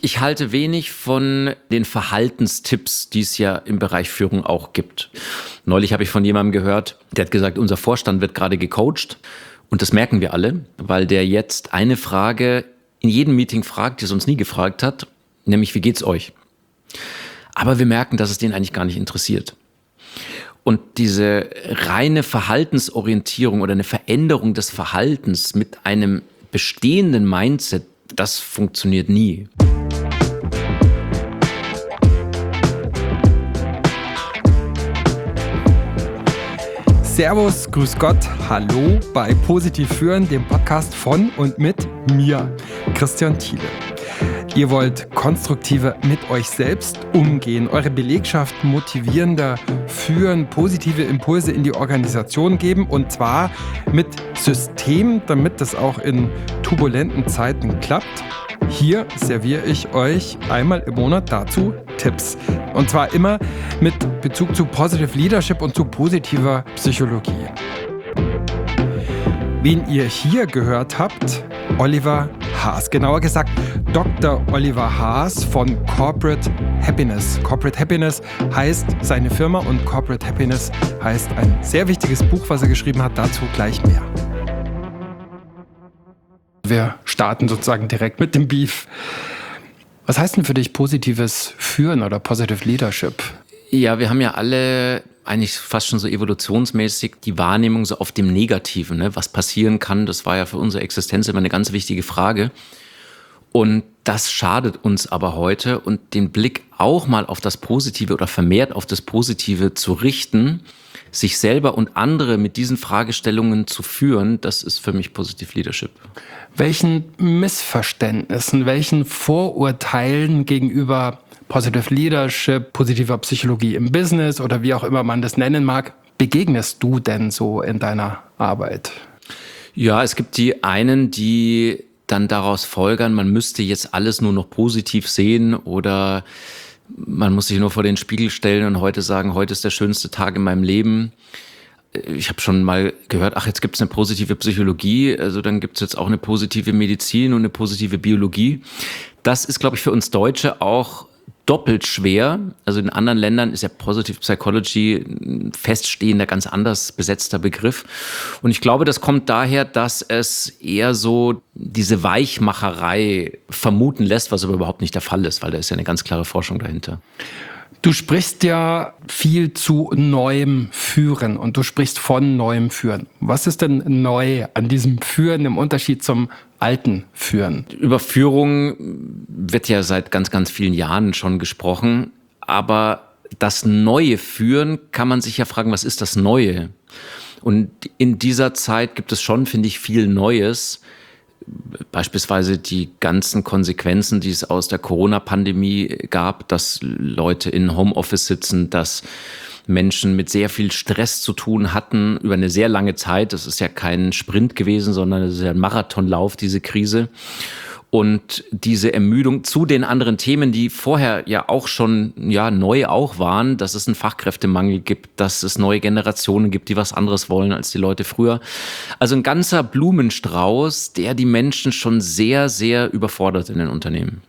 Ich halte wenig von den Verhaltenstipps, die es ja im Bereich Führung auch gibt. Neulich habe ich von jemandem gehört, der hat gesagt, unser Vorstand wird gerade gecoacht. Und das merken wir alle, weil der jetzt eine Frage in jedem Meeting fragt, die es uns nie gefragt hat, nämlich wie geht's euch? Aber wir merken, dass es den eigentlich gar nicht interessiert. Und diese reine Verhaltensorientierung oder eine Veränderung des Verhaltens mit einem bestehenden Mindset, das funktioniert nie. Servus, grüß Gott, hallo bei Positiv Führen, dem Podcast von und mit mir, Christian Thiele. Ihr wollt konstruktiver mit euch selbst umgehen, eure Belegschaft motivierender führen, positive Impulse in die Organisation geben und zwar mit System, damit das auch in turbulenten Zeiten klappt. Hier serviere ich euch einmal im Monat dazu Tipps. Und zwar immer mit Bezug zu Positive Leadership und zu positiver Psychologie. Wen ihr hier gehört habt, Oliver Haas. Genauer gesagt Dr. Oliver Haas von Corporate Happiness. Corporate Happiness heißt seine Firma und Corporate Happiness heißt ein sehr wichtiges Buch, was er geschrieben hat. Dazu gleich mehr. Wir starten sozusagen direkt mit dem Beef. Was heißt denn für dich positives Führen oder Positive Leadership? Ja, wir haben ja alle eigentlich fast schon so evolutionsmäßig die Wahrnehmung so auf dem Negativen, ne? Was passieren kann. Das war ja für unsere Existenz immer eine ganz wichtige Frage. Und das schadet uns aber heute. Und den Blick auch mal auf das Positive oder vermehrt auf das Positive zu richten, sich selber und andere mit diesen Fragestellungen zu führen, das ist für mich Positive Leadership. Welchen Missverständnissen, welchen Vorurteilen gegenüber Positive Leadership, positiver Psychologie im Business oder wie auch immer man das nennen mag, begegnest du denn so in deiner Arbeit? Ja, es gibt die einen, die dann daraus folgern, man müsste jetzt alles nur noch positiv sehen oder man muss sich nur vor den Spiegel stellen und heute sagen, heute ist der schönste Tag in meinem Leben. Ich habe schon mal gehört, jetzt gibt es eine positive Psychologie, also dann gibt es jetzt auch eine positive Medizin und eine positive Biologie. Das ist, glaube ich, für uns Deutsche auch doppelt schwer. Also in anderen Ländern ist ja Positive Psychology ein feststehender, ganz anders besetzter Begriff. Und ich glaube, das kommt daher, dass es eher so diese Weichmacherei vermuten lässt, was aber überhaupt nicht der Fall ist, weil da ist ja eine ganz klare Forschung dahinter. Du sprichst ja viel zu neuem Führen und du sprichst von neuem Führen. Was ist denn neu an diesem Führen im Unterschied zum alten Führen? Über Führung wird ja seit ganz, ganz vielen Jahren schon gesprochen. Aber das neue Führen kann man sich ja fragen, was ist das Neue? Und in dieser Zeit gibt es schon, finde ich, viel Neues. Beispielsweise die ganzen Konsequenzen, die es aus der Corona-Pandemie gab, dass Leute in Homeoffice sitzen, dass Menschen mit sehr viel Stress zu tun hatten über eine sehr lange Zeit. Das ist ja kein Sprint gewesen, sondern es ist ja ein Marathonlauf, diese Krise. Und diese Ermüdung zu den anderen Themen, die vorher ja auch schon neu auch waren, dass es einen Fachkräftemangel gibt, dass es neue Generationen gibt, die was anderes wollen als die Leute früher. Also ein ganzer Blumenstrauß, der die Menschen schon sehr, sehr überfordert in den Unternehmen.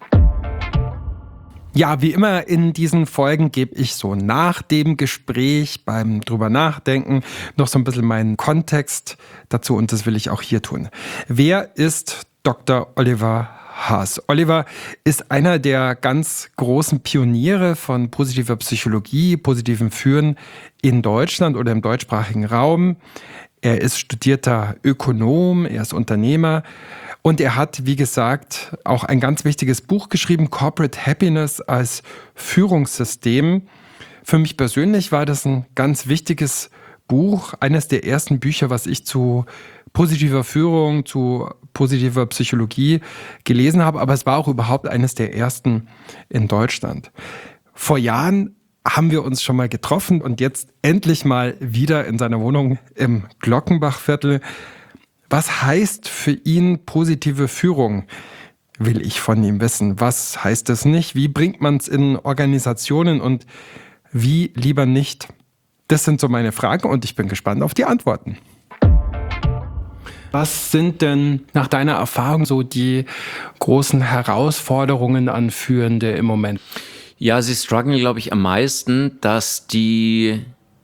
Ja, wie immer in diesen Folgen gebe ich so nach dem Gespräch, beim drüber nachdenken, noch so ein bisschen meinen Kontext dazu und das will ich auch hier tun. Wer ist Dr. Oliver Haas? Oliver ist einer der ganz großen Pioniere von positiver Psychologie, positivem Führen in Deutschland oder im deutschsprachigen Raum. Er ist studierter Ökonom, er ist Unternehmer und er hat, wie gesagt, auch ein ganz wichtiges Buch geschrieben, Corporate Happiness als Führungssystem. Für mich persönlich war das ein ganz wichtiges Buch, eines der ersten Bücher, was ich zu positiver Führung, zu positiver Psychologie gelesen habe, aber es war auch überhaupt eines der ersten in Deutschland. Vor Jahren haben wir uns schon mal getroffen und jetzt endlich mal wieder in seiner Wohnung im Glockenbachviertel. Was heißt für ihn positive Führung? Will ich von ihm wissen. Was heißt es nicht? Wie bringt man es in Organisationen und wie lieber nicht? Das sind so meine Fragen und ich bin gespannt auf die Antworten. Was sind denn nach deiner Erfahrung so die großen Herausforderungen an Führende im Moment? Ja, sie strugglen, glaube ich, am meisten, dass die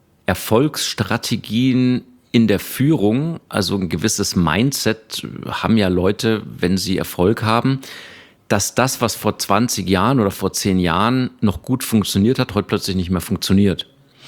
Erfolgsstrategien in der Führung, also ein gewisses Mindset haben ja Leute, wenn sie Erfolg haben, dass das, was vor 20 Jahren oder vor 10 Jahren noch gut funktioniert hat, heute plötzlich nicht mehr funktioniert.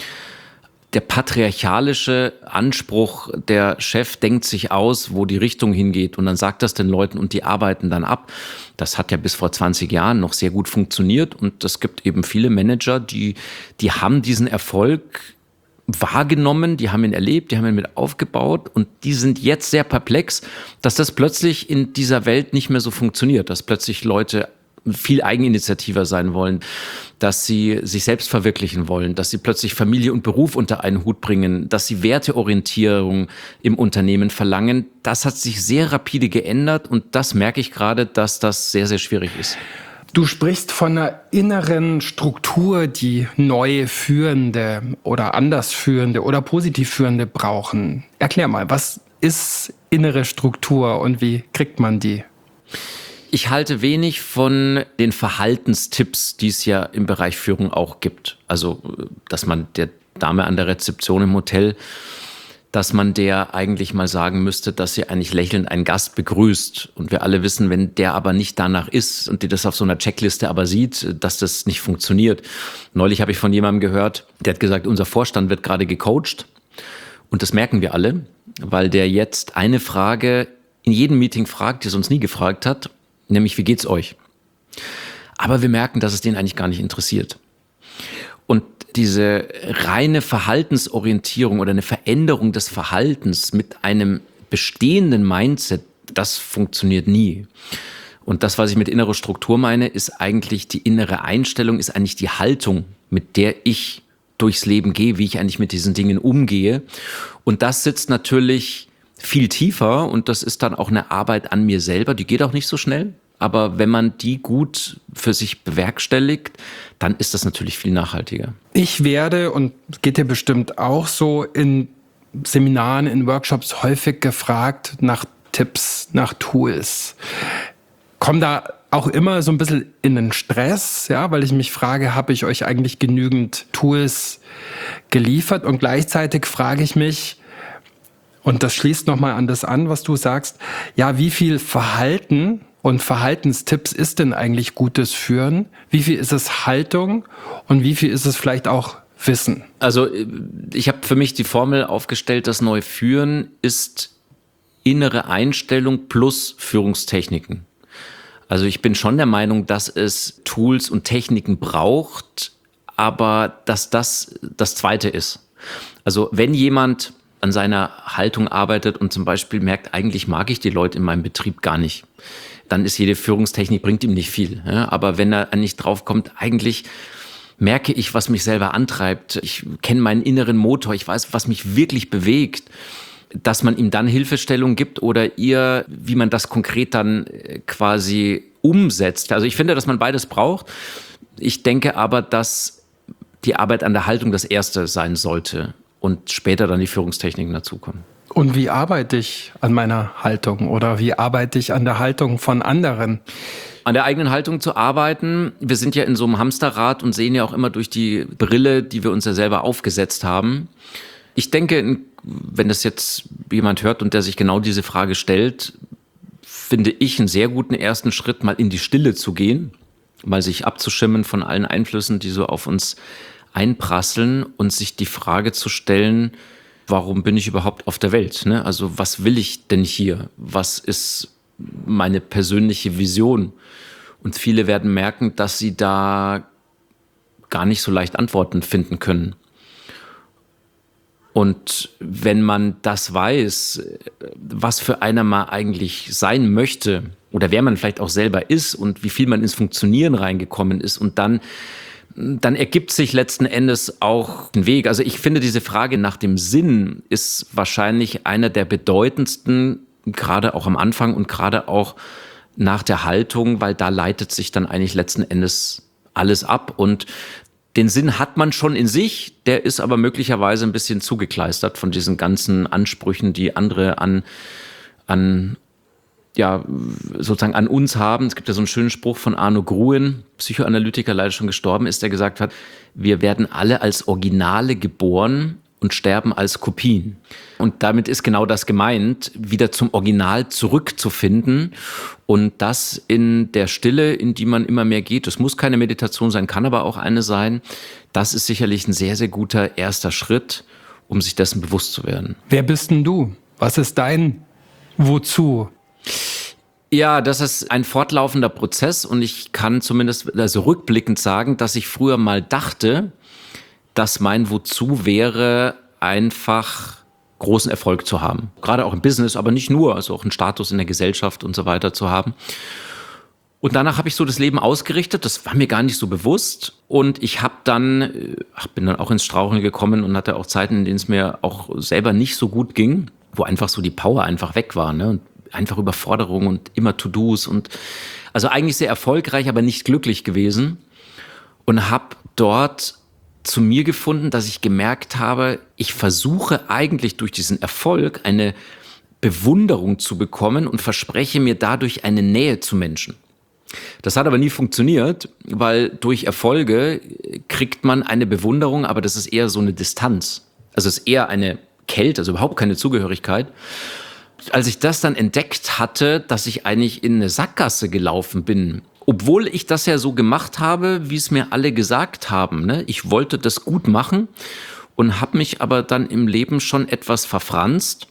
Der patriarchalische Anspruch, der Chef denkt sich aus, wo die Richtung hingeht und dann sagt das den Leuten und die arbeiten dann ab. Das hat ja bis vor 20 Jahren noch sehr gut funktioniert und es gibt eben viele Manager, die haben diesen Erfolg wahrgenommen, die haben ihn erlebt, die haben ihn mit aufgebaut und die sind jetzt sehr perplex, dass das plötzlich in dieser Welt nicht mehr so funktioniert, dass plötzlich Leute viel eigeninitiativer sein wollen, dass sie sich selbst verwirklichen wollen, dass sie plötzlich Familie und Beruf unter einen Hut bringen, dass sie Werteorientierung im Unternehmen verlangen. Das hat sich sehr rapide geändert und das merke ich gerade, dass das sehr, sehr schwierig ist. Du sprichst von einer inneren Struktur, die neue Führende oder anders Führende oder positiv Führende brauchen. Erklär mal, was ist innere Struktur und wie kriegt man die? Ich halte wenig von den Verhaltenstipps, die es ja im Bereich Führung auch gibt. Also, dass man der Dame an der Rezeption im Hotel, dass man der eigentlich mal sagen müsste, dass sie eigentlich lächelnd einen Gast begrüßt. Und wir alle wissen, wenn der aber nicht danach ist und die das auf so einer Checkliste aber sieht, dass das nicht funktioniert. Neulich habe ich von jemandem gehört, der hat gesagt, unser Vorstand wird gerade gecoacht. Und das merken wir alle, weil der jetzt eine Frage in jedem Meeting fragt, die er sonst nie gefragt hat. Nämlich, wie geht's euch? Aber wir merken, dass es den eigentlich gar nicht interessiert. Und diese reine Verhaltensorientierung oder eine Veränderung des Verhaltens mit einem bestehenden Mindset, das funktioniert nie. Und das, was ich mit innerer Struktur meine, ist eigentlich die innere Einstellung, ist eigentlich die Haltung, mit der ich durchs Leben gehe, wie ich eigentlich mit diesen Dingen umgehe. Und das sitzt natürlich viel tiefer und das ist dann auch eine Arbeit an mir selber, die geht auch nicht so schnell. Aber wenn man die gut für sich bewerkstelligt, dann ist das natürlich viel nachhaltiger. Ich werde, und geht dir bestimmt auch so, in Seminaren, in Workshops häufig gefragt nach Tipps, nach Tools. Komme da auch immer so ein bisschen in den Stress, ja, weil ich mich frage, habe ich euch eigentlich genügend Tools geliefert? Und gleichzeitig frage ich mich, und das schließt nochmal an das an, was du sagst, ja, wie viel Verhalten und Verhaltenstipps ist denn eigentlich gutes Führen? Wie viel ist es Haltung und wie viel ist es vielleicht auch Wissen? Also ich habe für mich die Formel aufgestellt, das neue Führen ist innere Einstellung plus Führungstechniken. Also ich bin schon der Meinung, dass es Tools und Techniken braucht, aber dass das das Zweite ist. Also wenn jemand an seiner Haltung arbeitet und zum Beispiel merkt, eigentlich mag ich die Leute in meinem Betrieb gar nicht, dann ist jede Führungstechnik, bringt ihm nicht viel. Ja? Aber wenn er nicht drauf kommt, eigentlich merke ich, was mich selber antreibt. Ich kenne meinen inneren Motor, ich weiß, was mich wirklich bewegt, dass man ihm dann Hilfestellung gibt oder ihr, wie man das konkret dann quasi umsetzt. Also ich finde, dass man beides braucht. Ich denke aber, dass die Arbeit an der Haltung das Erste sein sollte und später dann die Führungstechniken dazukommen. Und wie arbeite ich an meiner Haltung oder wie arbeite ich an der Haltung von anderen? An der eigenen Haltung zu arbeiten. Wir sind ja in so einem Hamsterrad und sehen ja auch immer durch die Brille, die wir uns ja selber aufgesetzt haben. Ich denke, wenn das jetzt jemand hört und der sich genau diese Frage stellt, finde ich einen sehr guten ersten Schritt, mal in die Stille zu gehen, mal sich abzuschirmen von allen Einflüssen, die so auf uns einprasseln und sich die Frage zu stellen, warum bin ich überhaupt auf der Welt? Ne? Also was will ich denn hier? Was ist meine persönliche Vision? Und viele werden merken, dass sie da gar nicht so leicht Antworten finden können. Und wenn man das weiß, was für einer man eigentlich sein möchte oder wer man vielleicht auch selber ist und wie viel man ins Funktionieren reingekommen ist und dann ergibt sich letzten Endes auch ein Weg. Also ich finde, diese Frage nach dem Sinn ist wahrscheinlich einer der bedeutendsten, gerade auch am Anfang und gerade auch nach der Haltung, weil da leitet sich dann eigentlich letzten Endes alles ab. Und den Sinn hat man schon in sich, der ist aber möglicherweise ein bisschen zugekleistert von diesen ganzen Ansprüchen, die andere an sozusagen an uns haben. Es gibt ja so einen schönen Spruch von Arno Gruen, Psychoanalytiker, leider schon gestorben ist, der gesagt hat, wir werden alle als Originale geboren und sterben als Kopien. Und damit ist genau das gemeint, wieder zum Original zurückzufinden und das in der Stille, in die man immer mehr geht. Es muss keine Meditation sein, kann aber auch eine sein. Das ist sicherlich ein sehr, sehr guter erster Schritt, um sich dessen bewusst zu werden. Wer bist denn du? Was ist dein Wozu? Ja, das ist ein fortlaufender Prozess und ich kann zumindest rückblickend sagen, dass ich früher mal dachte, dass mein Wozu wäre, einfach großen Erfolg zu haben. Gerade auch im Business, aber nicht nur, also auch einen Status in der Gesellschaft und so weiter zu haben. Und danach habe ich so das Leben ausgerichtet, das war mir gar nicht so bewusst. Und ich bin dann auch ins Straucheln gekommen und hatte auch Zeiten, in denen es mir auch selber nicht so gut ging, wo einfach so die Power einfach weg war, ne? Und einfach Überforderung und immer To-Dos und also eigentlich sehr erfolgreich, aber nicht glücklich gewesen. Und habe dort zu mir gefunden, dass ich gemerkt habe, ich versuche eigentlich durch diesen Erfolg eine Bewunderung zu bekommen und verspreche mir dadurch eine Nähe zu Menschen. Das hat aber nie funktioniert, weil durch Erfolge kriegt man eine Bewunderung, aber das ist eher so eine Distanz. Also es ist eher eine Kälte, also überhaupt keine Zugehörigkeit. Als ich das dann entdeckt hatte, dass ich eigentlich in eine Sackgasse gelaufen bin, obwohl ich das ja so gemacht habe, wie es mir alle gesagt haben, ne? Ich wollte das gut machen und habe mich aber dann im Leben schon etwas verfranst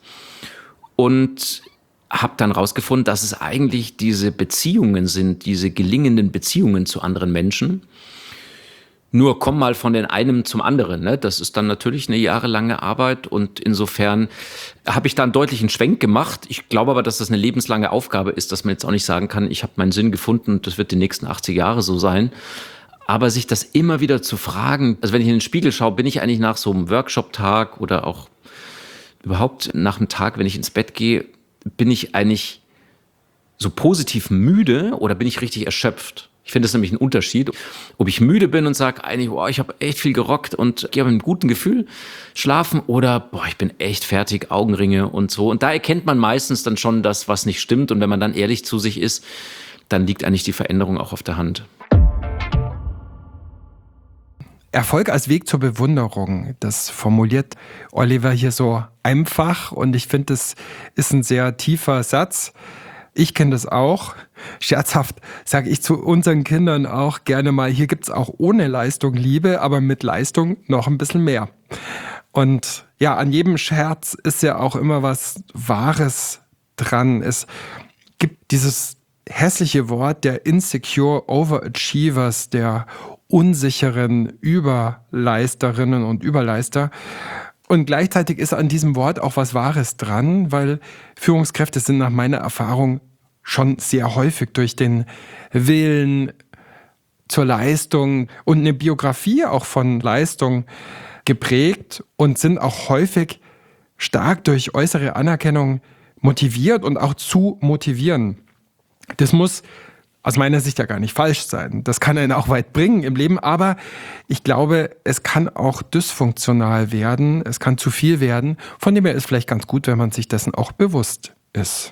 und habe dann rausgefunden, dass es eigentlich diese Beziehungen sind, diese gelingenden Beziehungen zu anderen Menschen. Nur komm mal von den einem zum anderen, ne? Das ist dann natürlich eine jahrelange Arbeit und insofern habe ich da einen deutlichen Schwenk gemacht. Ich glaube aber, dass das eine lebenslange Aufgabe ist, dass man jetzt auch nicht sagen kann, ich habe meinen Sinn gefunden und das wird die nächsten 80 Jahre so sein. Aber sich das immer wieder zu fragen, also wenn ich in den Spiegel schaue, bin ich eigentlich nach so einem Workshop-Tag oder auch überhaupt nach einem Tag, wenn ich ins Bett gehe, bin ich eigentlich so positiv müde oder bin ich richtig erschöpft? Ich finde das nämlich ein Unterschied, ob ich müde bin und sage eigentlich, ich habe echt viel gerockt und gehe mit einem guten Gefühl schlafen oder ich bin echt fertig, Augenringe und so. Und da erkennt man meistens dann schon das, was nicht stimmt. Und wenn man dann ehrlich zu sich ist, dann liegt eigentlich die Veränderung auch auf der Hand. Erfolg als Weg zur Bewunderung, das formuliert Oliver hier so einfach und ich finde, das ist ein sehr tiefer Satz. Ich kenne das auch. Scherzhaft sage ich zu unseren Kindern auch gerne mal, hier gibt es auch ohne Leistung Liebe, aber mit Leistung noch ein bisschen mehr. Und ja, an jedem Scherz ist ja auch immer was Wahres dran. Es gibt dieses hässliche Wort der Insecure Overachievers, der unsicheren Überleisterinnen und Überleister. Und gleichzeitig ist an diesem Wort auch was Wahres dran, weil Führungskräfte sind nach meiner Erfahrung schon sehr häufig durch den Willen zur Leistung und eine Biografie auch von Leistung geprägt und sind auch häufig stark durch äußere Anerkennung motiviert und auch zu motivieren. Das muss aus meiner Sicht ja gar nicht falsch sein. Das kann einen auch weit bringen im Leben, aber ich glaube, es kann auch dysfunktional werden, es kann zu viel werden. Von dem her ist vielleicht ganz gut, wenn man sich dessen auch bewusst ist.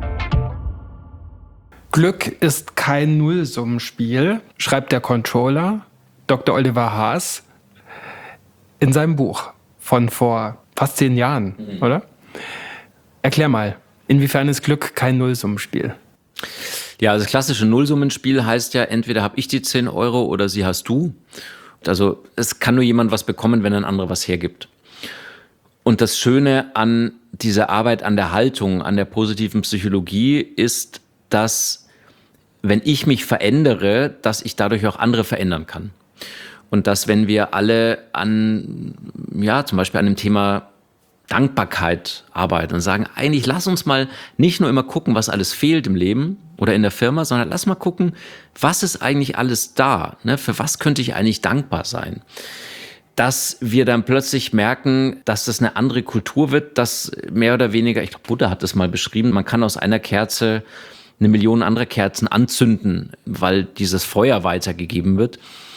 Glück ist kein Nullsummenspiel, schreibt der Controller Dr. Oliver Haas in seinem Buch von vor fast 10 Jahren, oder? Erklär mal, inwiefern ist Glück kein Nullsummenspiel? Ja, also das klassische Nullsummenspiel heißt ja, entweder habe ich die 10 Euro oder sie hast du. Also es kann nur jemand was bekommen, wenn ein anderer was hergibt. Und das Schöne an dieser Arbeit, an der Haltung, an der positiven Psychologie ist, dass wenn ich mich verändere, dass ich dadurch auch andere verändern kann. Und dass wenn wir alle zum Beispiel an dem Thema Dankbarkeit arbeiten und sagen, eigentlich lass uns mal nicht nur immer gucken, was alles fehlt im Leben oder in der Firma, sondern lass mal gucken, was ist eigentlich alles da? Ne? Für was könnte ich eigentlich dankbar sein? Dass wir dann plötzlich merken, dass das eine andere Kultur wird, dass mehr oder weniger, ich glaube, Buddha hat das mal beschrieben, man kann aus einer Kerze 1 Million andere Kerzen anzünden, weil dieses Feuer weitergegeben wird.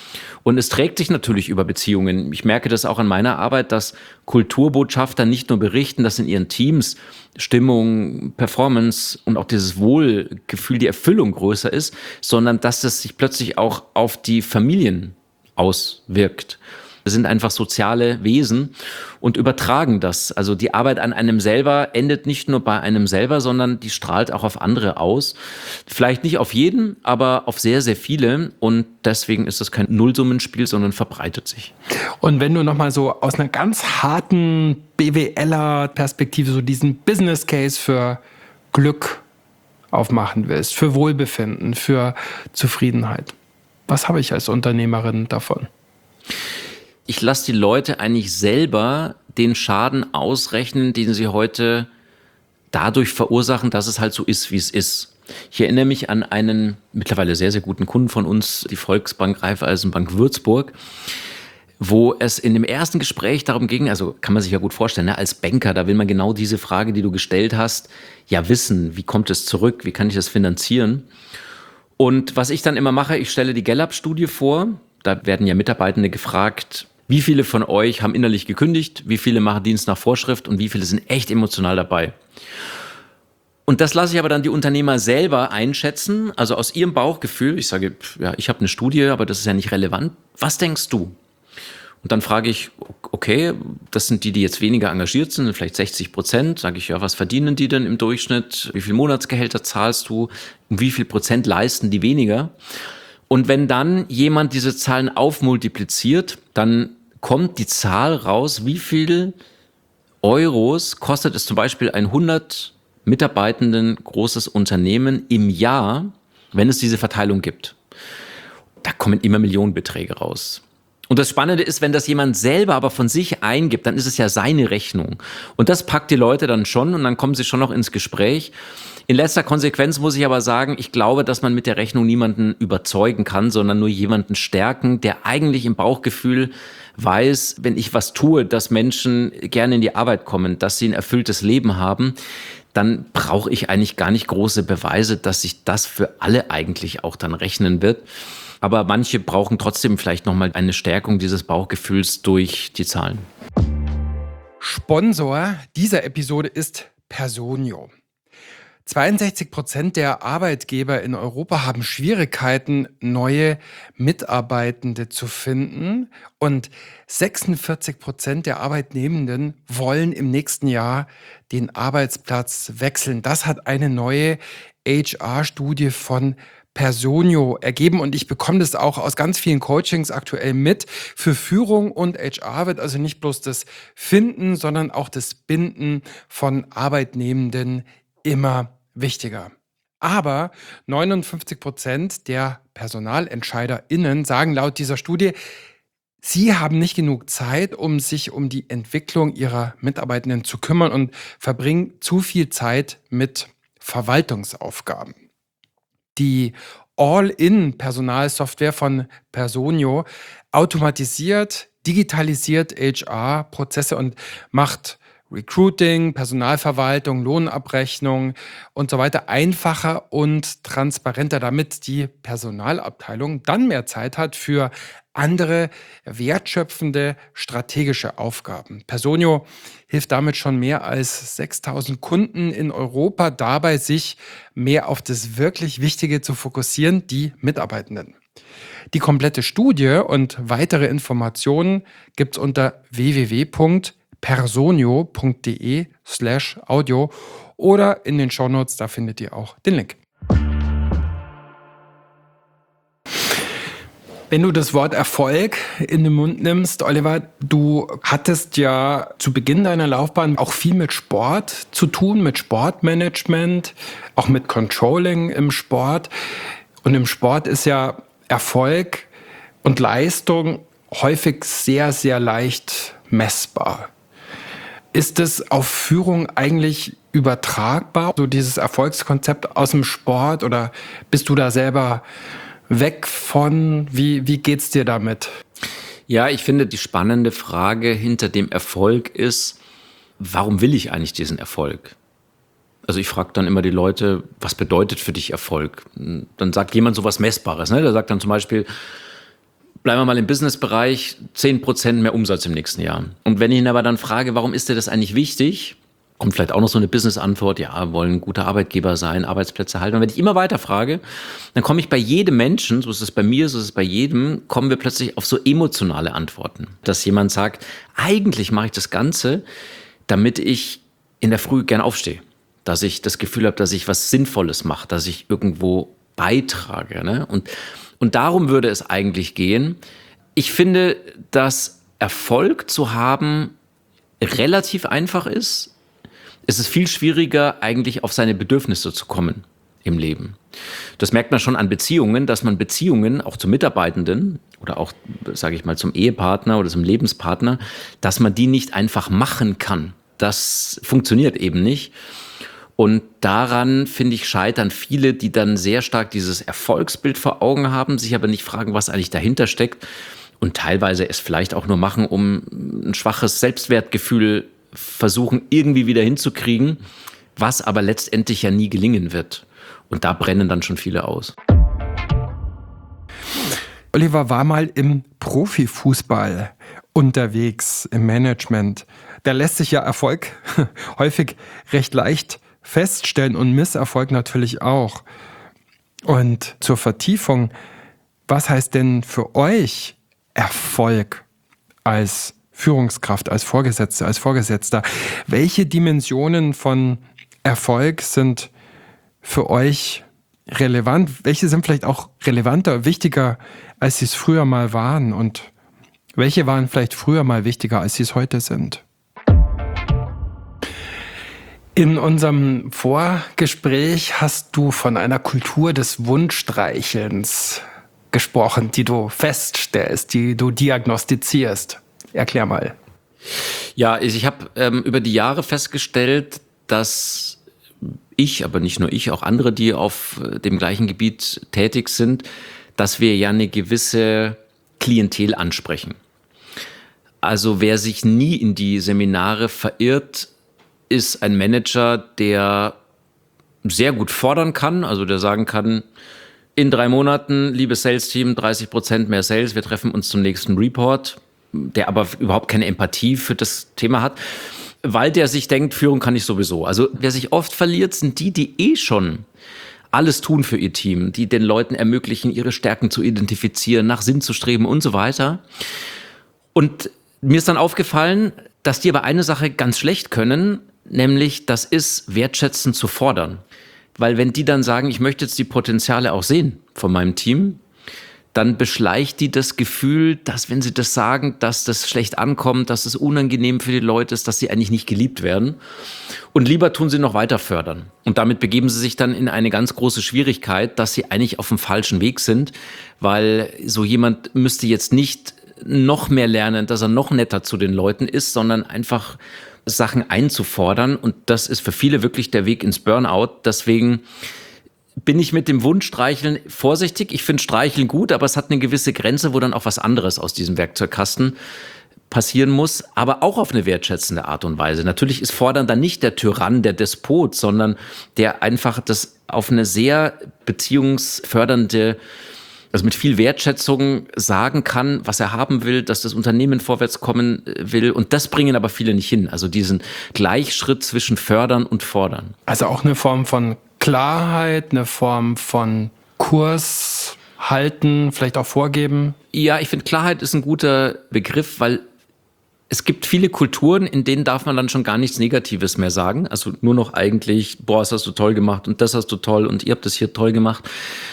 Und es trägt sich natürlich über Beziehungen. Ich merke das auch an meiner Arbeit, dass Kulturbotschafter nicht nur berichten, dass in ihren Teams Stimmung, Performance und auch dieses Wohlgefühl, die Erfüllung größer ist, sondern dass es sich plötzlich auch auf die Familien auswirkt. Wir sind einfach soziale Wesen und übertragen das. Also die Arbeit an einem selber endet nicht nur bei einem selber, sondern die strahlt auch auf andere aus. Vielleicht nicht auf jeden, aber auf sehr, sehr viele. Und deswegen ist das kein Nullsummenspiel, sondern verbreitet sich. Und wenn du nochmal so aus einer ganz harten BWLer-Perspektive so diesen Business Case für Glück aufmachen willst, für Wohlbefinden, für Zufriedenheit, was habe ich als Unternehmerin davon? Ich lasse die Leute eigentlich selber den Schaden ausrechnen, den sie heute dadurch verursachen, dass es halt so ist, wie es ist. Ich erinnere mich an einen mittlerweile sehr, sehr guten Kunden von uns, die Volksbank Raiffeisenbank Würzburg, wo es in dem ersten Gespräch darum ging, also kann man sich ja gut vorstellen, ne, als Banker, da will man genau diese Frage, die du gestellt hast, ja wissen, wie kommt es zurück, wie kann ich das finanzieren? Und was ich dann immer mache, ich stelle die Gallup-Studie vor, da werden ja Mitarbeitende gefragt, wie viele von euch haben innerlich gekündigt, wie viele machen Dienst nach Vorschrift und wie viele sind echt emotional dabei. Und das lasse ich aber dann die Unternehmer selber einschätzen, also aus ihrem Bauchgefühl. Ich sage, ja, ich habe eine Studie, aber das ist ja nicht relevant. Was denkst du? Und dann frage ich, okay, das sind die jetzt weniger engagiert sind, vielleicht 60%. Sage ich, ja, was verdienen die denn im Durchschnitt? Wie viel Monatsgehälter zahlst du? Und wie viel Prozent leisten die weniger? Und wenn dann jemand diese Zahlen aufmultipliziert, dann kommt die Zahl raus, wie viel Euros kostet es zum Beispiel ein 100 Mitarbeitenden großes Unternehmen im Jahr, wenn es diese Verteilung gibt. Da kommen immer Millionenbeträge raus. Und das Spannende ist, wenn das jemand selber aber von sich eingibt, dann ist es ja seine Rechnung. Und das packt die Leute dann schon und dann kommen sie schon noch ins Gespräch. In letzter Konsequenz muss ich aber sagen, ich glaube, dass man mit der Rechnung niemanden überzeugen kann, sondern nur jemanden stärken, der eigentlich im Bauchgefühl weiß, wenn ich was tue, dass Menschen gerne in die Arbeit kommen, dass sie ein erfülltes Leben haben, dann brauche ich eigentlich gar nicht große Beweise, dass sich das für alle eigentlich auch dann rechnen wird. Aber manche brauchen trotzdem vielleicht nochmal eine Stärkung dieses Bauchgefühls durch die Zahlen. Sponsor dieser Episode ist Personio. 62% der Arbeitgeber in Europa haben Schwierigkeiten, neue Mitarbeitende zu finden. Und 46% der Arbeitnehmenden wollen im nächsten Jahr den Arbeitsplatz wechseln. Das hat eine neue HR-Studie von Personio ergeben und ich bekomme das auch aus ganz vielen Coachings aktuell mit. Für Führung und HR wird also nicht bloß das Finden, sondern auch das Binden von Arbeitnehmenden immer wichtiger. Aber 59% der PersonalentscheiderInnen sagen laut dieser Studie, sie haben nicht genug Zeit, um sich um die Entwicklung ihrer Mitarbeitenden zu kümmern und verbringen zu viel Zeit mit Verwaltungsaufgaben. Die All-in-Personalsoftware von Personio automatisiert, digitalisiert HR-Prozesse und macht Recruiting, Personalverwaltung, Lohnabrechnung und so weiter einfacher und transparenter, damit die Personalabteilung dann mehr Zeit hat für andere wertschöpfende strategische Aufgaben. Personio hilft damit schon mehr als 6.000 Kunden in Europa dabei, sich mehr auf das wirklich Wichtige zu fokussieren, die Mitarbeitenden. Die komplette Studie und weitere Informationen gibt's unter www.personio.de/audio oder in den Shownotes, da findet ihr auch den Link. Wenn du das Wort Erfolg in den Mund nimmst, Oliver, du hattest ja zu Beginn deiner Laufbahn auch viel mit Sport zu tun, mit Sportmanagement, auch mit Controlling im Sport. Und im Sport ist ja Erfolg und Leistung häufig sehr, sehr leicht messbar. Ist es auf Führung eigentlich übertragbar, so dieses Erfolgskonzept aus dem Sport, oder bist du da selber weg von? Wie geht's dir damit? Ja, ich finde, die spannende Frage hinter dem Erfolg ist, warum will ich eigentlich diesen Erfolg? Also ich frage dann immer die Leute, was bedeutet für dich Erfolg? Dann sagt jemand sowas Messbares, ne? Der sagt dann zum Beispiel, bleiben wir mal im Businessbereich, 10% mehr Umsatz im nächsten Jahr. Und wenn ich ihn aber dann frage, warum ist dir das eigentlich wichtig? Kommt vielleicht auch noch so eine Business-Antwort, ja, wollen ein guter Arbeitgeber sein, Arbeitsplätze halten. Und wenn ich immer weiter frage, dann komme ich bei jedem Menschen, so ist es bei mir, so ist es bei jedem, kommen wir plötzlich auf so emotionale Antworten. Dass jemand sagt, eigentlich mache ich das Ganze, damit ich in der Früh gern aufstehe. Dass ich das Gefühl habe, dass ich was Sinnvolles mache, dass ich irgendwo beitrage. Ne? Und darum würde es eigentlich gehen. Ich finde, dass Erfolg zu haben relativ einfach ist. Es ist viel schwieriger, eigentlich auf seine Bedürfnisse zu kommen im Leben. Das merkt man schon an Beziehungen, dass man Beziehungen auch zu Mitarbeitenden oder auch, sage ich mal, zum Ehepartner oder zum Lebenspartner, dass man die nicht einfach machen kann. Das funktioniert eben nicht. Und daran, finde ich, scheitern viele, die dann sehr stark dieses Erfolgsbild vor Augen haben, sich aber nicht fragen, was eigentlich dahinter steckt und teilweise es vielleicht auch nur machen, um ein schwaches Selbstwertgefühl versuchen irgendwie wieder hinzukriegen, was aber letztendlich ja nie gelingen wird. Und da brennen dann schon viele aus. Oliver war mal im Profifußball unterwegs, im Management. Da lässt sich ja Erfolg häufig recht leicht feststellen und Misserfolg natürlich auch. Und zur Vertiefung, was heißt denn für euch Erfolg als Führungskraft, als Vorgesetzte, als Vorgesetzter? Welche Dimensionen von Erfolg sind für euch relevant? Welche sind vielleicht auch relevanter, wichtiger, als sie es früher mal waren? Und welche waren vielleicht früher mal wichtiger, als sie es heute sind? In unserem Vorgespräch hast du von einer Kultur des Wundstreichelns gesprochen, die du feststellst, die du diagnostizierst. Erklär mal. Ja, ich habe über die Jahre festgestellt, dass ich, aber nicht nur ich, auch andere, die auf dem gleichen Gebiet tätig sind, dass wir ja eine gewisse Klientel ansprechen. Also wer sich nie in die Seminare verirrt, ist ein Manager, der sehr gut fordern kann, also der sagen kann, in 3 Monaten, liebes Sales-Team, 30% mehr Sales, wir treffen uns zum nächsten Report, der aber überhaupt keine Empathie für das Thema hat, weil der sich denkt, Führung kann ich sowieso. Also wer sich oft verliert, sind die schon alles tun für ihr Team, die den Leuten ermöglichen, ihre Stärken zu identifizieren, nach Sinn zu streben und so weiter. Und mir ist dann aufgefallen, dass die aber eine Sache ganz schlecht können, nämlich das ist, wertschätzend zu fordern. Weil wenn die dann sagen, ich möchte jetzt die Potenziale auch sehen von meinem Team, dann beschleicht die das Gefühl, dass wenn sie das sagen, dass das schlecht ankommt, dass es unangenehm für die Leute ist, dass sie eigentlich nicht geliebt werden. Und lieber tun sie noch weiter fördern. Und damit begeben sie sich dann in eine ganz große Schwierigkeit, dass sie eigentlich auf dem falschen Weg sind, weil so jemand müsste jetzt nicht noch mehr lernen, dass er noch netter zu den Leuten ist, sondern einfach Sachen einzufordern. Und das ist für viele wirklich der Weg ins Burnout. Deswegen bin ich mit dem Wundstreicheln vorsichtig. Ich finde Streicheln gut, aber es hat eine gewisse Grenze, wo dann auch was anderes aus diesem Werkzeugkasten passieren muss, aber auch auf eine wertschätzende Art und Weise. Natürlich ist Fordern dann nicht der Tyrann, der Despot, sondern der einfach das auf eine sehr beziehungsfördernde, also mit viel Wertschätzung sagen kann, was er haben will, dass das Unternehmen vorwärts kommen will. Und das bringen aber viele nicht hin. Also diesen Gleichschritt zwischen Fördern und Fordern. Also auch eine Form von Klarheit, eine Form von Kurs halten, vielleicht auch vorgeben? Ja, ich finde, Klarheit ist ein guter Begriff, weil es gibt viele Kulturen, in denen darf man dann schon gar nichts Negatives mehr sagen. Also nur noch eigentlich, boah, das hast du toll gemacht und das hast du toll und ihr habt das hier toll gemacht.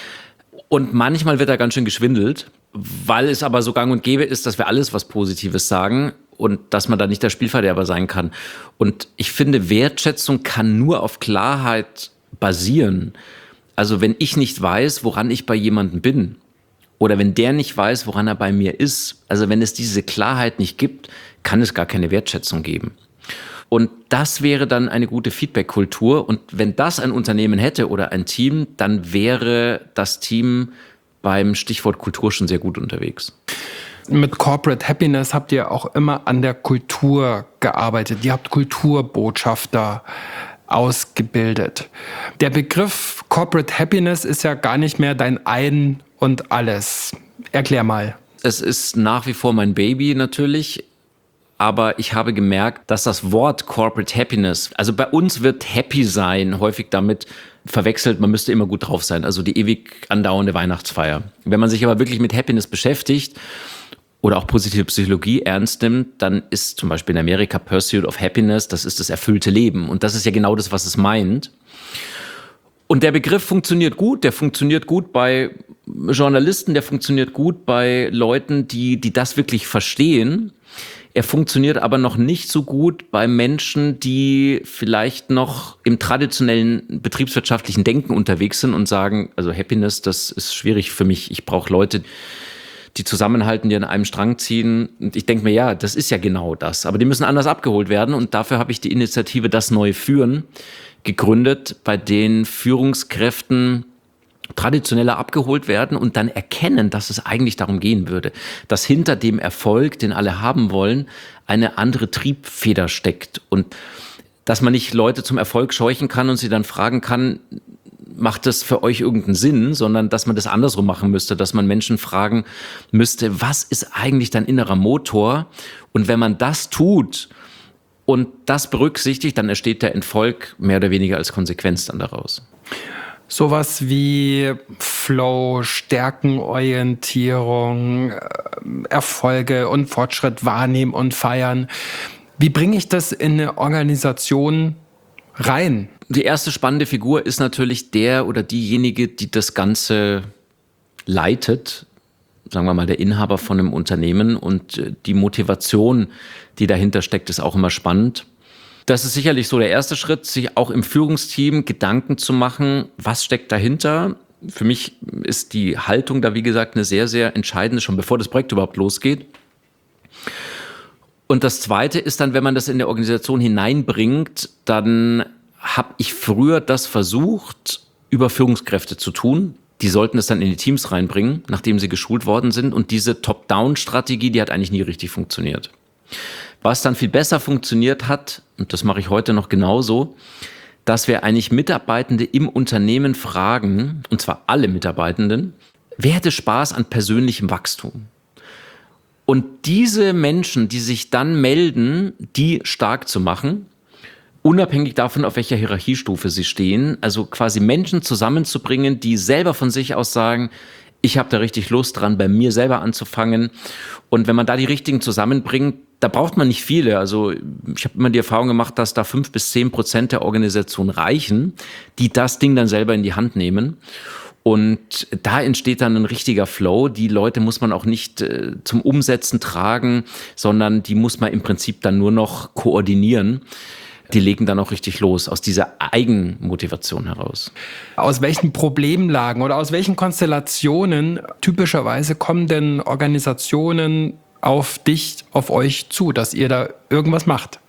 Und manchmal wird da ganz schön geschwindelt, weil es aber so gang und gäbe ist, dass wir alles was Positives sagen und dass man da nicht der Spielverderber sein kann. Und ich finde, Wertschätzung kann nur auf Klarheit basieren. Also wenn ich nicht weiß, woran ich bei jemandem bin oder wenn der nicht weiß, woran er bei mir ist, also wenn es diese Klarheit nicht gibt, kann es gar keine Wertschätzung geben. Und das wäre dann eine gute Feedback-Kultur. Und wenn das ein Unternehmen hätte oder ein Team, dann wäre das Team beim Stichwort Kultur schon sehr gut unterwegs. Mit Corporate Happiness habt ihr auch immer an der Kultur gearbeitet. Ihr habt Kulturbotschafter ausgebildet. Der Begriff Corporate Happiness ist ja gar nicht mehr dein Ein und Alles. Erklär mal. Es ist nach wie vor mein Baby natürlich. Aber ich habe gemerkt, dass das Wort Corporate Happiness, also bei uns wird Happy sein häufig damit verwechselt, man müsste immer gut drauf sein, also die ewig andauernde Weihnachtsfeier. Wenn man sich aber wirklich mit Happiness beschäftigt oder auch positive Psychologie ernst nimmt, dann ist zum Beispiel in Amerika Pursuit of Happiness, das ist das erfüllte Leben. Und das ist ja genau das, was es meint. Und der Begriff funktioniert gut, der funktioniert gut bei Journalisten, der funktioniert gut bei Leuten, die das wirklich verstehen. Er funktioniert aber noch nicht so gut bei Menschen, die vielleicht noch im traditionellen betriebswirtschaftlichen Denken unterwegs sind und sagen, also Happiness, das ist schwierig für mich. Ich brauche Leute, die zusammenhalten, die an einem Strang ziehen. Und ich denke mir, ja, das ist ja genau das. Aber die müssen anders abgeholt werden. Und dafür habe ich die Initiative Das neue Führen gegründet, bei den Führungskräften traditioneller abgeholt werden und dann erkennen, dass es eigentlich darum gehen würde, dass hinter dem Erfolg, den alle haben wollen, eine andere Triebfeder steckt und dass man nicht Leute zum Erfolg scheuchen kann und sie dann fragen kann, macht das für euch irgendeinen Sinn, sondern dass man das andersrum machen müsste, dass man Menschen fragen müsste, was ist eigentlich dein innerer Motor? Und wenn man das tut und das berücksichtigt, dann entsteht der Erfolg mehr oder weniger als Konsequenz dann daraus. Sowas wie Flow, Stärkenorientierung, Erfolge und Fortschritt wahrnehmen und feiern. Wie bringe ich das in eine Organisation rein? Die erste spannende Figur ist natürlich der oder diejenige, die das Ganze leitet, sagen wir mal der Inhaber von einem Unternehmen, und die Motivation, die dahinter steckt, ist auch immer spannend. Das ist sicherlich so der erste Schritt, sich auch im Führungsteam Gedanken zu machen, was steckt dahinter. Für mich ist die Haltung da, wie gesagt, eine sehr, sehr entscheidende, schon bevor das Projekt überhaupt losgeht. Und das Zweite ist dann, wenn man das in der Organisation hineinbringt, dann habe ich früher das versucht, über Führungskräfte zu tun. Die sollten es dann in die Teams reinbringen, nachdem sie geschult worden sind. Und diese Top-Down-Strategie, die hat eigentlich nie richtig funktioniert. Was dann viel besser funktioniert hat, und das mache ich heute noch genauso, dass wir eigentlich Mitarbeitende im Unternehmen fragen, und zwar alle Mitarbeitenden, wer hätte Spaß an persönlichem Wachstum? Und diese Menschen, die sich dann melden, die stark zu machen, unabhängig davon, auf welcher Hierarchiestufe sie stehen, also quasi Menschen zusammenzubringen, die selber von sich aus sagen, ich habe da richtig Lust dran, bei mir selber anzufangen. Und wenn man da die Richtigen zusammenbringt, da braucht man nicht viele. Also ich habe immer die Erfahrung gemacht, dass da 5-10% der Organisation reichen, die das Ding dann selber in die Hand nehmen. Und da entsteht dann ein richtiger Flow. Die Leute muss man auch nicht zum Umsetzen tragen, sondern die muss man im Prinzip dann nur noch koordinieren. Die legen dann auch richtig los, aus dieser Eigenmotivation heraus. Aus welchen Problemlagen oder aus welchen Konstellationen typischerweise kommen denn Organisationen auf dich, auf euch zu, dass ihr da irgendwas macht?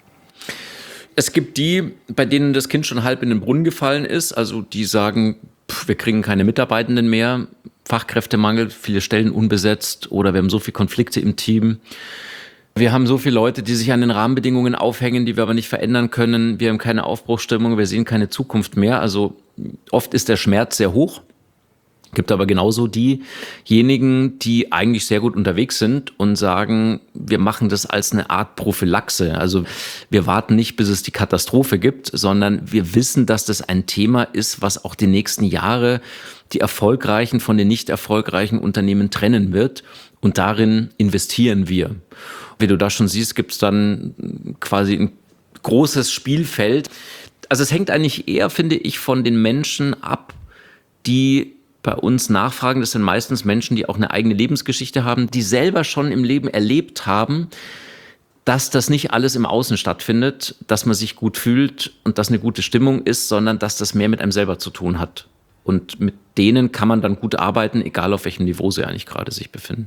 Es gibt die, bei denen das Kind schon halb in den Brunnen gefallen ist, also die sagen, wir kriegen keine Mitarbeitenden mehr, Fachkräftemangel, viele Stellen unbesetzt oder wir haben so viele Konflikte im Team. Wir haben so viele Leute, die sich an den Rahmenbedingungen aufhängen, die wir aber nicht verändern können. Wir haben keine Aufbruchsstimmung, wir sehen keine Zukunft mehr. Also oft ist der Schmerz sehr hoch. Gibt aber genauso diejenigen, die eigentlich sehr gut unterwegs sind und sagen, wir machen das als eine Art Prophylaxe. Also wir warten nicht, bis es die Katastrophe gibt, sondern wir wissen, dass das ein Thema ist, was auch die nächsten Jahre die erfolgreichen von den nicht erfolgreichen Unternehmen trennen wird. Und darin investieren wir. Wie du da schon siehst, gibt es dann quasi ein großes Spielfeld. Also es hängt eigentlich eher, finde ich, von den Menschen ab, die bei uns nachfragen. Das sind meistens Menschen, die auch eine eigene Lebensgeschichte haben, die selber schon im Leben erlebt haben, dass das nicht alles im Außen stattfindet, dass man sich gut fühlt und dass eine gute Stimmung ist, sondern dass das mehr mit einem selber zu tun hat. Und mit denen kann man dann gut arbeiten, egal auf welchem Niveau sie eigentlich gerade sich befinden.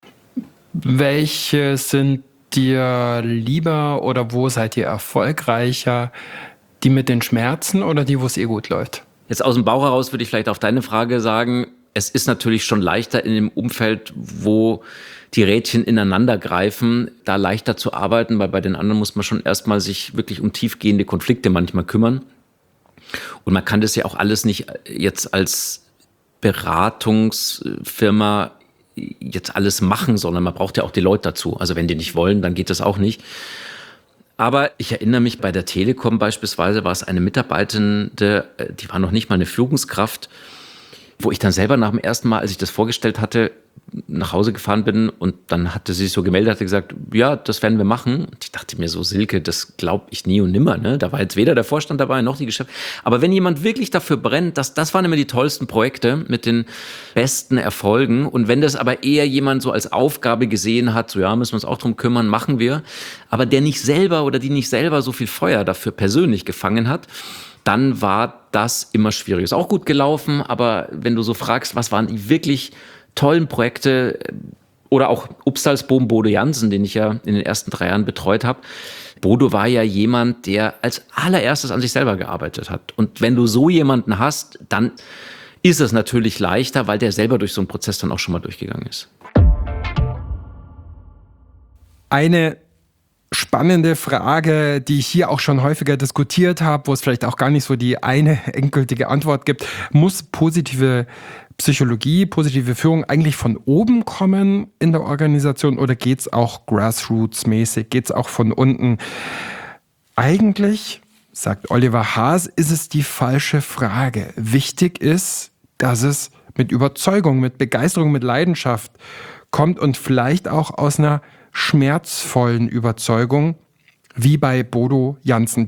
Welche sind dir lieber oder wo seid ihr erfolgreicher? Die mit den Schmerzen oder die, wo es gut läuft? Jetzt aus dem Bauch heraus würde ich vielleicht auf deine Frage sagen, es ist natürlich schon leichter in dem Umfeld, wo die Rädchen ineinander greifen, da leichter zu arbeiten, weil bei den anderen muss man schon erstmal sich wirklich um tiefgehende Konflikte manchmal kümmern. Und man kann das ja auch alles nicht jetzt als Beratungsfirma jetzt alles machen, sondern man braucht ja auch die Leute dazu. Also wenn die nicht wollen, dann geht das auch nicht. Aber ich erinnere mich, bei der Telekom beispielsweise war es eine Mitarbeitende, die war noch nicht mal eine Führungskraft, wo ich dann selber nach dem ersten Mal, als ich das vorgestellt hatte, nach Hause gefahren bin und dann hatte sie sich so gemeldet, hatte gesagt, ja, das werden wir machen. Und ich dachte mir so, Silke, das glaube ich nie und nimmer. Ne? Da war jetzt weder der Vorstand dabei, noch die Geschäfte. Aber wenn jemand wirklich dafür brennt, das waren immer die tollsten Projekte mit den besten Erfolgen. Und wenn das aber eher jemand so als Aufgabe gesehen hat, so ja, müssen wir uns auch drum kümmern, machen wir. Aber der nicht selber oder die nicht selber so viel Feuer dafür persönlich gefangen hat, dann war das immer schwierig. Ist auch gut gelaufen, aber wenn du so fragst, was waren die wirklich tollen Projekte oder auch Upstalsboom, Bodo Jansen, den ich ja in den ersten 3 Jahren betreut habe. Bodo war ja jemand, der als allererstes an sich selber gearbeitet hat. Und wenn du so jemanden hast, dann ist es natürlich leichter, weil der selber durch so einen Prozess dann auch schon mal durchgegangen ist. Eine spannende Frage, die ich hier auch schon häufiger diskutiert habe, wo es vielleicht auch gar nicht so die eine endgültige Antwort gibt. Muss positive Psychologie, positive Führung eigentlich von oben kommen in der Organisation oder geht es auch grassroots-mäßig, geht es auch von unten? Eigentlich, sagt Oliver Haas, ist es die falsche Frage. Wichtig ist, dass es mit Überzeugung, mit Begeisterung, mit Leidenschaft kommt und vielleicht auch aus einer schmerzvollen Überzeugung, wie bei Bodo Jansen.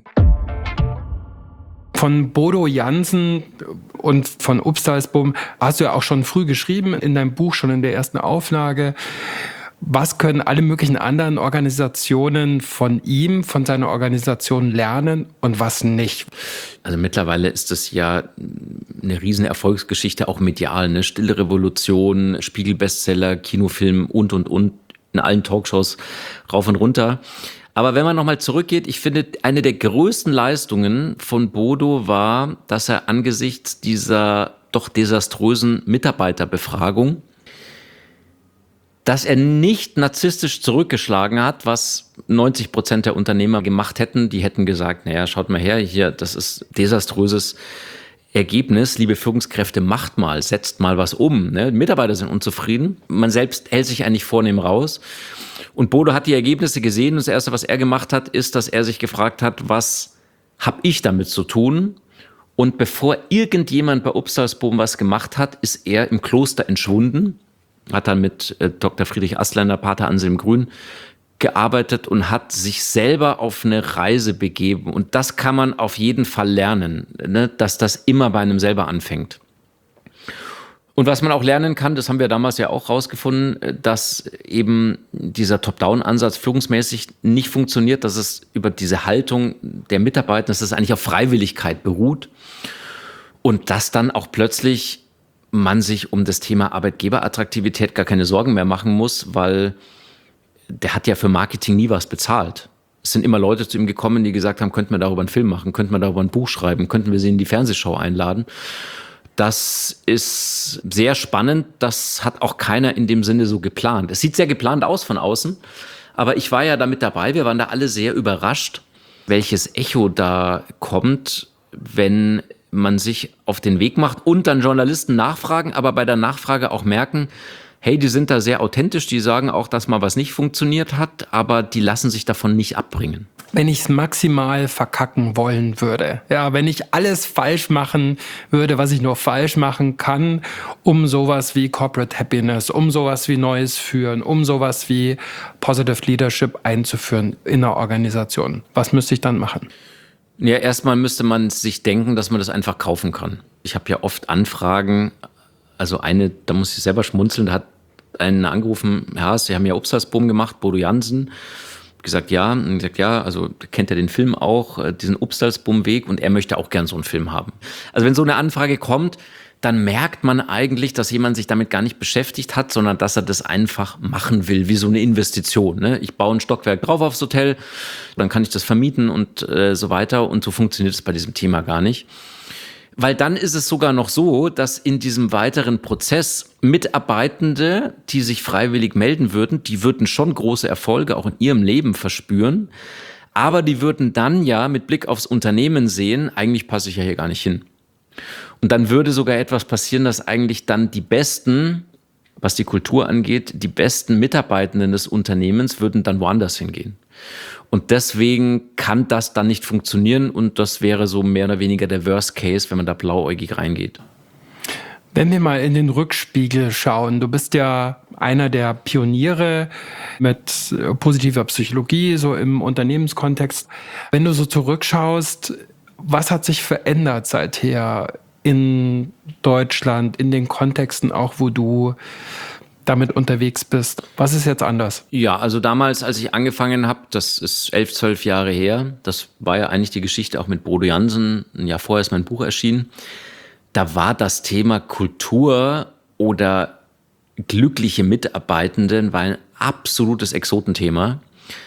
Von Bodo Jansen und von Upstalsboom hast du ja auch schon früh geschrieben, in deinem Buch, schon in der ersten Auflage. Was können alle möglichen anderen Organisationen von ihm, von seiner Organisation lernen und was nicht? Also mittlerweile ist das ja eine riesen Erfolgsgeschichte, auch medial, eine Stille Revolution, Spiegel-Bestseller, Kinofilm und. In allen Talkshows rauf und runter. Aber wenn man nochmal zurückgeht, ich finde, eine der größten Leistungen von Bodo war, dass er angesichts dieser doch desaströsen Mitarbeiterbefragung, dass er nicht narzisstisch zurückgeschlagen hat, was 90% der Unternehmer gemacht hätten. Die hätten gesagt, naja, schaut mal her, hier, das ist desaströses Ergebnis, liebe Führungskräfte, macht mal, setzt mal was um. Ne? Mitarbeiter sind unzufrieden. Man selbst hält sich eigentlich vornehm raus. Und Bodo hat die Ergebnisse gesehen und das Erste, was er gemacht hat, ist, dass er sich gefragt hat, was habe ich damit zu tun? Und bevor irgendjemand bei Upstalsboom was gemacht hat, ist er im Kloster entschwunden, hat dann mit Dr. Friedrich Assländer, Pater Anselm Grün, gearbeitet und hat sich selber auf eine Reise begeben. Und das kann man auf jeden Fall lernen, ne? Dass das immer bei einem selber anfängt. Und was man auch lernen kann, das haben wir damals ja auch rausgefunden, dass eben dieser Top-Down-Ansatz führungsmäßig nicht funktioniert, dass es über diese Haltung der Mitarbeiter, dass es eigentlich auf Freiwilligkeit beruht und dass dann auch plötzlich man sich um das Thema Arbeitgeberattraktivität gar keine Sorgen mehr machen muss, weil der hat ja für Marketing nie was bezahlt. Es sind immer Leute zu ihm gekommen, die gesagt haben, könnten wir darüber einen Film machen, könnten wir darüber ein Buch schreiben, könnten wir sie in die Fernsehshow einladen. Das ist sehr spannend, das hat auch keiner in dem Sinne so geplant. Es sieht sehr geplant aus von außen, aber ich war ja da mit dabei, wir waren da alle sehr überrascht, welches Echo da kommt, wenn man sich auf den Weg macht und dann Journalisten nachfragen, aber bei der Nachfrage auch merken, hey, die sind da sehr authentisch, die sagen auch, dass mal was nicht funktioniert hat, aber die lassen sich davon nicht abbringen. Wenn ich es maximal verkacken wollen würde, ja, wenn ich alles falsch machen würde, was ich nur falsch machen kann, um sowas wie Corporate Happiness, um sowas wie Neues führen, um sowas wie Positive Leadership einzuführen in einer Organisation, was müsste ich dann machen? Ja, erstmal müsste man sich denken, dass man das einfach kaufen kann. Ich habe ja oft Anfragen, also eine, da muss ich selber schmunzeln, da hat einen angerufen, ja, Sie haben ja Upstalsboom gemacht, Bodo Jansen. Gesagt, ja. Und gesagt, ja, also kennt er den Film auch, diesen Upstalsboom-Weg, und er möchte auch gern so einen Film haben. Also wenn so eine Anfrage kommt, dann merkt man eigentlich, dass jemand sich damit gar nicht beschäftigt hat, sondern dass er das einfach machen will, wie so eine Investition. Ne? Ich baue ein Stockwerk drauf aufs Hotel, dann kann ich das vermieten und so weiter. Und so funktioniert es bei diesem Thema gar nicht. Weil dann ist es sogar noch so, dass in diesem weiteren Prozess Mitarbeitende, die sich freiwillig melden würden, die würden schon große Erfolge auch in ihrem Leben verspüren. Aber die würden dann ja mit Blick aufs Unternehmen sehen, eigentlich passe ich ja hier gar nicht hin. Und dann würde sogar etwas passieren, dass eigentlich dann die Besten was die Kultur angeht, die besten Mitarbeitenden des Unternehmens würden dann woanders hingehen. Und deswegen kann das dann nicht funktionieren und das wäre so mehr oder weniger der Worst Case, wenn man da blauäugig reingeht. Wenn wir mal in den Rückspiegel schauen, du bist ja einer der Pioniere mit positiver Psychologie, so im Unternehmenskontext. Wenn du so zurückschaust, was hat sich verändert seither in Deutschland, in den Kontexten auch, wo du damit unterwegs bist? Was ist jetzt anders? Ja, also damals, als ich angefangen habe, das ist 11, 12 Jahre her, das war ja eigentlich die Geschichte auch mit Bodo Jansen, ein Jahr vorher ist mein Buch erschienen. Da war das Thema Kultur oder glückliche Mitarbeitenden war ein absolutes Exotenthema.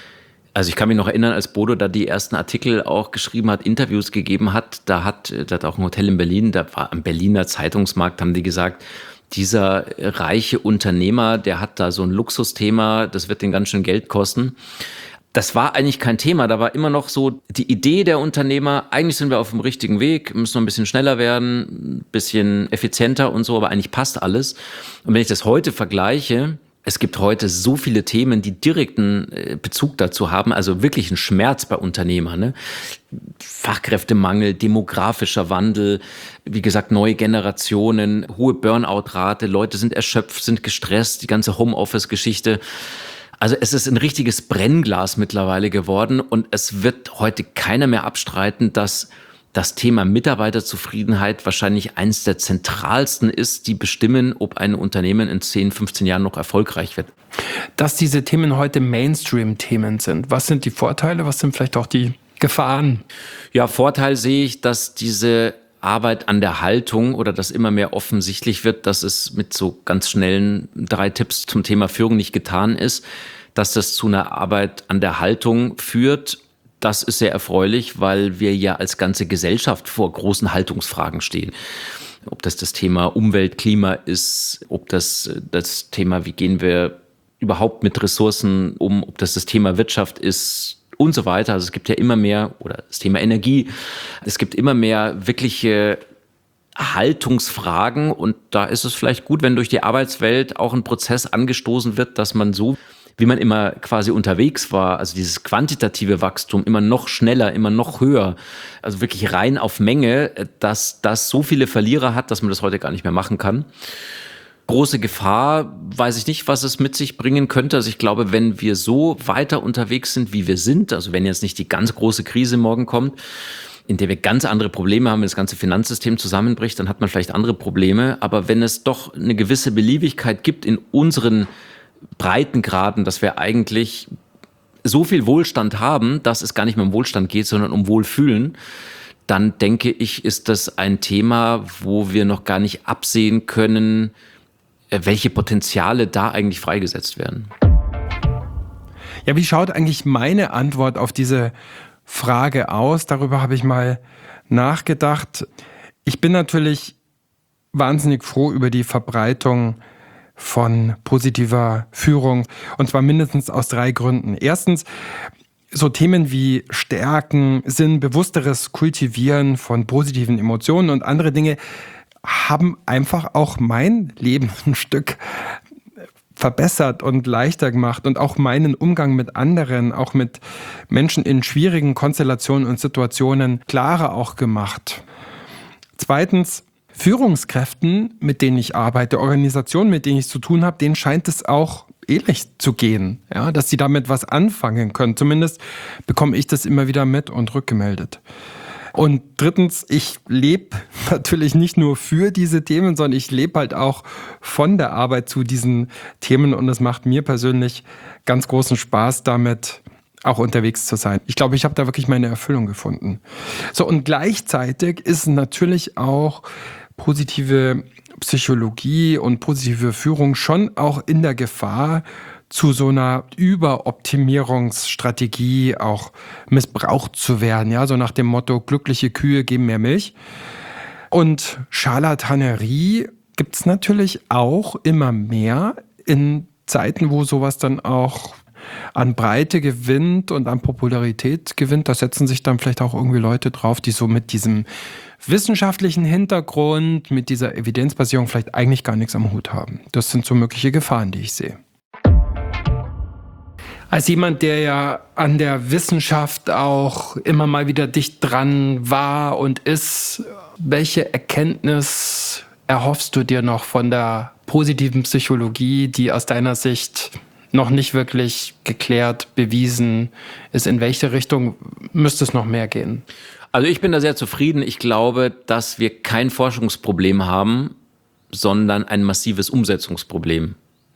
Also ich kann mich noch erinnern, als Bodo da die ersten Artikel auch geschrieben hat, Interviews gegeben hat, da hat auch ein Hotel in Berlin, da war am Berliner Zeitungsmarkt, haben die gesagt, dieser reiche Unternehmer, der hat da so ein Luxusthema, das wird den ganz schön Geld kosten. Das war eigentlich kein Thema, da war immer noch so die Idee der Unternehmer, eigentlich sind wir auf dem richtigen Weg, müssen noch ein bisschen schneller werden, ein bisschen effizienter und so, aber eigentlich passt alles. Und wenn ich das heute vergleiche, es gibt heute so viele Themen, die direkten Bezug dazu haben, also wirklich ein Schmerz bei Unternehmern, ne? Fachkräftemangel, demografischer Wandel, wie gesagt, neue Generationen, hohe Burnout-Rate, Leute sind erschöpft, sind gestresst, die ganze Homeoffice-Geschichte. Also es ist ein richtiges Brennglas mittlerweile geworden und es wird heute keiner mehr abstreiten, dass das Thema Mitarbeiterzufriedenheit wahrscheinlich eines der zentralsten ist, die bestimmen, ob ein Unternehmen in 10, 15 Jahren noch erfolgreich wird. Dass diese Themen heute Mainstream-Themen sind, was sind die Vorteile, was sind vielleicht auch die Gefahren? Ja, Vorteil sehe ich, dass diese Arbeit an der Haltung oder dass immer mehr offensichtlich wird, dass es mit so ganz schnellen 3 Tipps zum Thema Führung nicht getan ist, dass das zu einer Arbeit an der Haltung führt. Das ist sehr erfreulich, weil wir ja als ganze Gesellschaft vor großen Haltungsfragen stehen. Ob das Thema Umwelt, Klima ist, ob das Thema, wie gehen wir überhaupt mit Ressourcen um, ob das Thema Wirtschaft ist, und so weiter. Also es gibt ja immer mehr, oder das Thema Energie, es gibt immer mehr wirkliche Haltungsfragen und da ist es vielleicht gut, wenn durch die Arbeitswelt auch ein Prozess angestoßen wird, dass man so, wie man immer quasi unterwegs war, also dieses quantitative Wachstum immer noch schneller, immer noch höher, also wirklich rein auf Menge, dass das so viele Verlierer hat, dass man das heute gar nicht mehr machen kann. Große Gefahr, weiß ich nicht, was es mit sich bringen könnte. Also ich glaube, wenn wir so weiter unterwegs sind, wie wir sind, also wenn jetzt nicht die ganz große Krise morgen kommt, in der wir ganz andere Probleme haben, wenn das ganze Finanzsystem zusammenbricht, dann hat man vielleicht andere Probleme. Aber wenn es doch eine gewisse Beliebigkeit gibt in unseren Breitengraden, dass wir eigentlich so viel Wohlstand haben, dass es gar nicht mehr um Wohlstand geht, sondern um Wohlfühlen, dann denke ich, ist das ein Thema, wo wir noch gar nicht absehen können, welche Potenziale da eigentlich freigesetzt werden. Ja, wie schaut eigentlich meine Antwort auf diese Frage aus? Darüber habe ich mal nachgedacht. Ich bin natürlich wahnsinnig froh über die Verbreitung von positiver Führung und zwar mindestens aus 3 Gründen. Erstens, so Themen wie Stärken, Sinn, bewussteres Kultivieren von positiven Emotionen und andere Dinge haben einfach auch mein Leben ein Stück verbessert und leichter gemacht und auch meinen Umgang mit anderen, auch mit Menschen in schwierigen Konstellationen und Situationen klarer auch gemacht. Zweitens, Führungskräften, mit denen ich arbeite, Organisationen, mit denen ich zu tun habe, denen scheint es auch ähnlich zu gehen, ja, dass sie damit was anfangen können. Zumindest bekomme ich das immer wieder mit und rückgemeldet. Und drittens, ich lebe natürlich nicht nur für diese Themen, sondern ich lebe halt auch von der Arbeit zu diesen Themen und es macht mir persönlich ganz großen Spaß, damit auch unterwegs zu sein. Ich glaube, ich habe da wirklich meine Erfüllung gefunden. So, und gleichzeitig ist natürlich auch positive Psychologie und positive Führung schon auch in der Gefahr, zu so einer Überoptimierungsstrategie auch missbraucht zu werden. Ja, so nach dem Motto, glückliche Kühe geben mehr Milch. Und Scharlatanerie gibt es natürlich auch immer mehr in Zeiten, wo sowas dann auch an Breite gewinnt und an Popularität gewinnt, da setzen sich dann vielleicht auch irgendwie Leute drauf, die so mit diesem wissenschaftlichen Hintergrund, mit dieser Evidenzbasierung vielleicht eigentlich gar nichts am Hut haben. Das sind so mögliche Gefahren, die ich sehe. Als jemand, der ja an der Wissenschaft auch immer mal wieder dicht dran war und ist, welche Erkenntnis erhoffst du dir noch von der positiven Psychologie, die aus deiner Sicht noch nicht wirklich geklärt, bewiesen ist? In welche Richtung müsste es noch mehr gehen? Also ich bin da sehr zufrieden. Ich glaube, dass wir kein Forschungsproblem haben, sondern ein massives Umsetzungsproblem.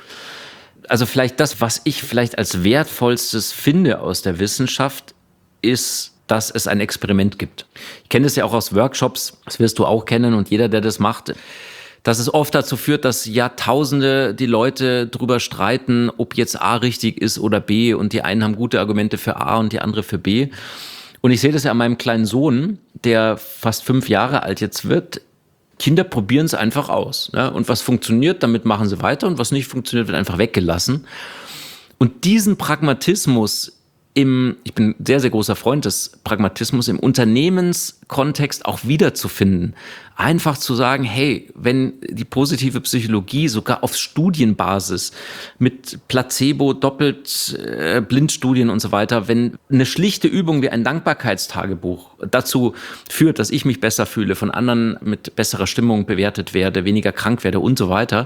Also vielleicht das, was ich vielleicht als wertvollstes finde aus der Wissenschaft, ist, dass es ein Experiment gibt. Ich kenne das ja auch aus Workshops, das wirst du auch kennen und jeder, der das macht, dass es oft dazu führt, dass Jahrtausende die Leute drüber streiten, ob jetzt A richtig ist oder B, und die einen haben gute Argumente für A und die andere für B. Und ich sehe das ja an meinem kleinen Sohn, der fast 5 Jahre alt jetzt wird. Kinder probieren es einfach aus. Ne? Und was funktioniert, damit machen sie weiter, und was nicht funktioniert, wird einfach weggelassen. Und diesen Pragmatismus ich bin ein sehr, sehr großer Freund des Pragmatismus, im Unternehmenskontext auch wiederzufinden. Einfach zu sagen, hey, wenn die positive Psychologie sogar auf Studienbasis mit Placebo, doppelt Blindstudien und so weiter, wenn eine schlichte Übung wie ein Dankbarkeitstagebuch dazu führt, dass ich mich besser fühle, von anderen mit besserer Stimmung bewertet werde, weniger krank werde und so weiter,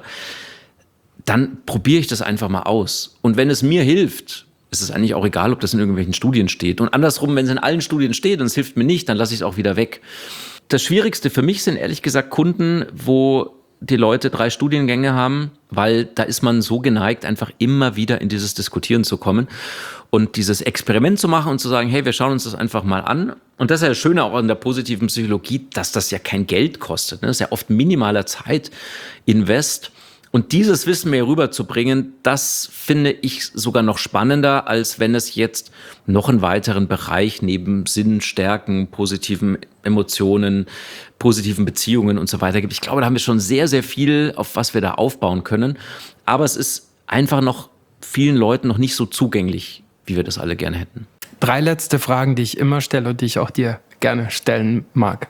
dann probiere ich das einfach mal aus. Und wenn es mir hilft, ist es eigentlich auch egal, ob das in irgendwelchen Studien steht. Und andersrum, wenn es in allen Studien steht und es hilft mir nicht, dann lasse ich es auch wieder weg. Das Schwierigste für mich sind ehrlich gesagt Kunden, wo die Leute 3 Studiengänge haben, weil da ist man so geneigt, einfach immer wieder in dieses Diskutieren zu kommen und dieses Experiment zu machen und zu sagen, hey, wir schauen uns das einfach mal an. Und das ist ja das Schöne auch an der positiven Psychologie, dass das ja kein Geld kostet. Das ist ja oft minimaler Zeitinvest. Und dieses Wissen mehr rüberzubringen, das finde ich sogar noch spannender, als wenn es jetzt noch einen weiteren Bereich neben Sinn, Stärken, positiven Emotionen, positiven Beziehungen und so weiter gibt. Ich glaube, da haben wir schon sehr, sehr viel, auf was wir da aufbauen können. Aber es ist einfach noch vielen Leuten noch nicht so zugänglich, wie wir das alle gerne hätten. 3 letzte Fragen, die ich immer stelle und die ich auch dir gerne stellen mag.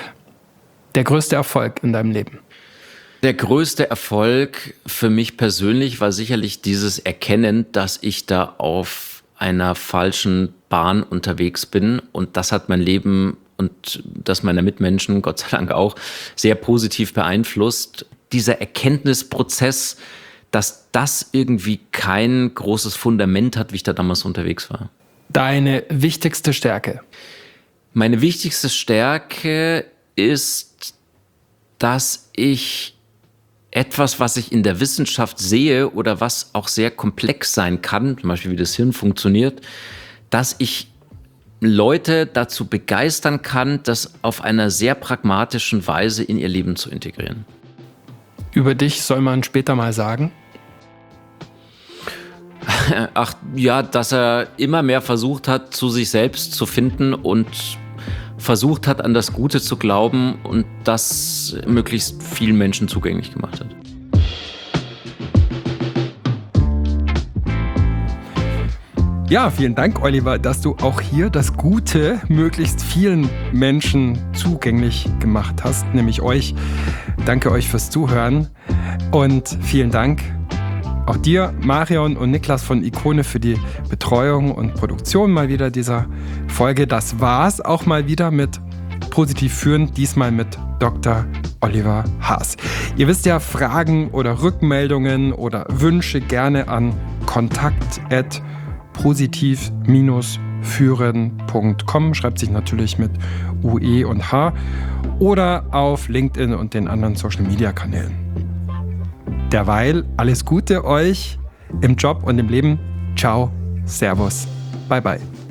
Der größte Erfolg in deinem Leben? Der größte Erfolg für mich persönlich war sicherlich dieses Erkennen, dass ich da auf einer falschen Bahn unterwegs bin. Und das hat mein Leben und das meiner Mitmenschen, Gott sei Dank auch, sehr positiv beeinflusst. Dieser Erkenntnisprozess, dass das irgendwie kein großes Fundament hat, wie ich da damals unterwegs war. Deine wichtigste Stärke? Meine wichtigste Stärke ist, dass ich etwas, was ich in der Wissenschaft sehe oder was auch sehr komplex sein kann, zum Beispiel wie das Hirn funktioniert, dass ich Leute dazu begeistern kann, das auf einer sehr pragmatischen Weise in ihr Leben zu integrieren. Über dich soll man später mal sagen? Ach ja, dass er immer mehr versucht hat, zu sich selbst zu finden und versucht hat, an das Gute zu glauben und das möglichst vielen Menschen zugänglich gemacht hat. Ja, vielen Dank, Oliver, dass du auch hier das Gute möglichst vielen Menschen zugänglich gemacht hast, nämlich euch. Danke euch fürs Zuhören und vielen Dank auch dir, Marion und Niklas von Ikone, für die Betreuung und Produktion mal wieder dieser Folge. Das war's auch mal wieder mit Positiv führen, diesmal mit Dr. Oliver Haas. Ihr wisst ja, Fragen oder Rückmeldungen oder Wünsche gerne an kontakt@positiv-führen.com, schreibt sich natürlich mit UE und H, oder auf LinkedIn und den anderen Social-Media-Kanälen. Derweil alles Gute euch im Job und im Leben. Ciao, Servus, bye bye.